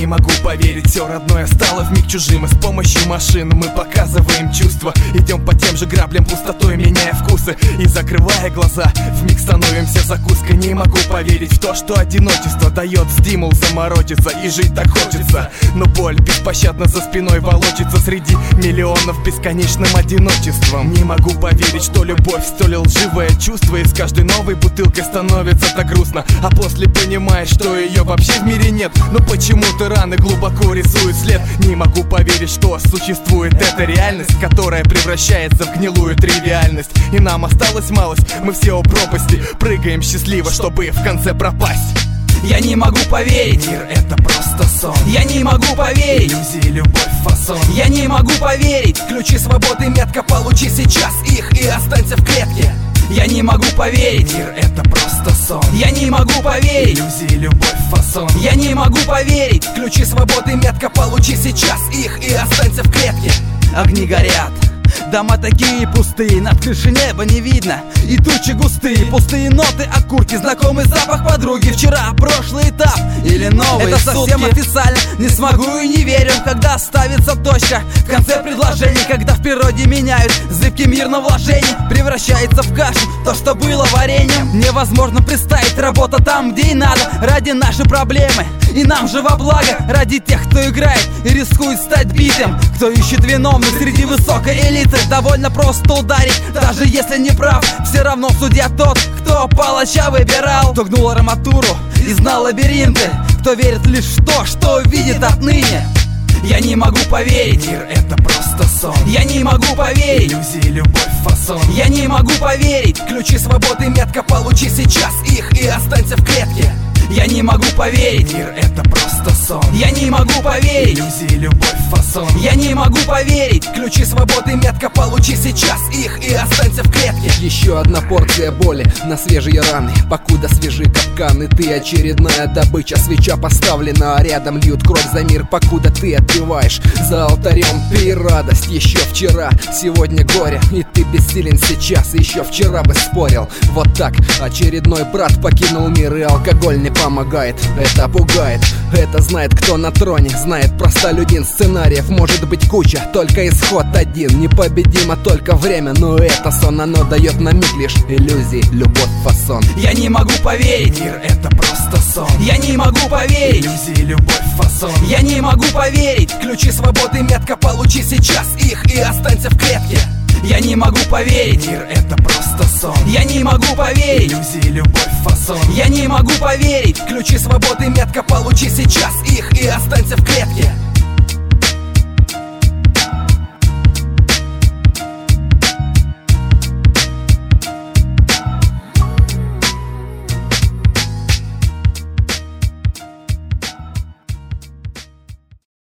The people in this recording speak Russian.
не могу поверить, все родное стало вмиг чужим. И с помощью машин мы показываем чувства. Идем по тем же граблям, пустотой меняя вкусы. И закрывая глаза, вмиг становимся закуской. Не могу поверить в то, что одиночество дает стимул заморочиться. И жить так хочется, но боль беспощадно за спиной волочится среди миллионов бесконечным одиночеством. Не могу поверить, что любовь столь лживое чувство. И с каждой новой бутылкой становится так грустно. А после понимаешь, что ее вообще в мире нет. Но почему-то раны глубоко рисуют след. Не могу поверить, что существует эта реальность, которая превращается в гнилую тривиальность. И нам осталось малость, мы все у пропасти. Прыгаем счастливо, чтобы в конце пропасть. Я не могу поверить, мир это просто сон. Я не могу поверить, иллюзии, любовь, фасон. Я не могу поверить, ключи свободы метко, получи сейчас их и останься в клетке. Я не могу поверить, мир это просто сон. Я не могу поверить, иллюзии, любовь, фасон. Я не могу поверить, ключи свободы метко, получи сейчас их и останься в клетке. огни горят, дома такие пустые, над крышей неба не видно, и тучи густые, пустые ноты, окурки, знакомый запах подруги. Вчера прошлый этап или новый, это совсем официально, не смогу и не верю, когда ставится точка в конце предложений, когда в природе меняют зыбкий мир на вложение, превращается в кашу то, что было вареньем. Невозможно представить, работа там, где и надо, ради нашей проблемы, и нам же во благо, ради тех, кто играет и рискует стать битым, кто ищет виновных среди высокой элиты. Довольно просто ударить, даже если не прав, все равно судья тот, кто палача выбирал, кто гнул арматуру и знал лабиринты, кто верит лишь в то, что видит отныне. Я не могу поверить, мир это просто сон. Я не могу поверить, иллюзии, любовь, фасон. Я не могу поверить, ключи свободы метко, получи сейчас их и останься в клетке. Я не могу поверить, мир это просто сон. Я не могу поверить, иллюзии, любовь, фасон. Я не могу поверить, ключи свободы метко, получи сейчас их и останься в клетке. Еще одна порция боли на свежие раны, покуда свежи капканы. Ты очередная добыча, свеча поставлена, а рядом льют кровь за мир, покуда ты отпеваешь за алтарем. Ты радость еще вчера, сегодня горе, и ты бессилен сейчас. Еще вчера бы спорил, вот так очередной брат покинул мир, и алкоголь не помогает, это пугает. Это знает кто на троне, знает простолюдин. Сценариев может быть куча, только исход один. Непобедимо только время, но это сон. Оно дает на миг лишь иллюзии, любовь, фасон. Я не могу поверить, мир это просто сон. Я не могу поверить, иллюзии, любовь, фасон. Я не могу поверить, ключи свободы метко, получи сейчас их и останься в клетке. Я не могу поверить, мир это просто сон. Я не могу поверить, иллюзии, любовь, фасон. Я не могу поверить, ключи свободы метко, получи сейчас их и останься в клетке.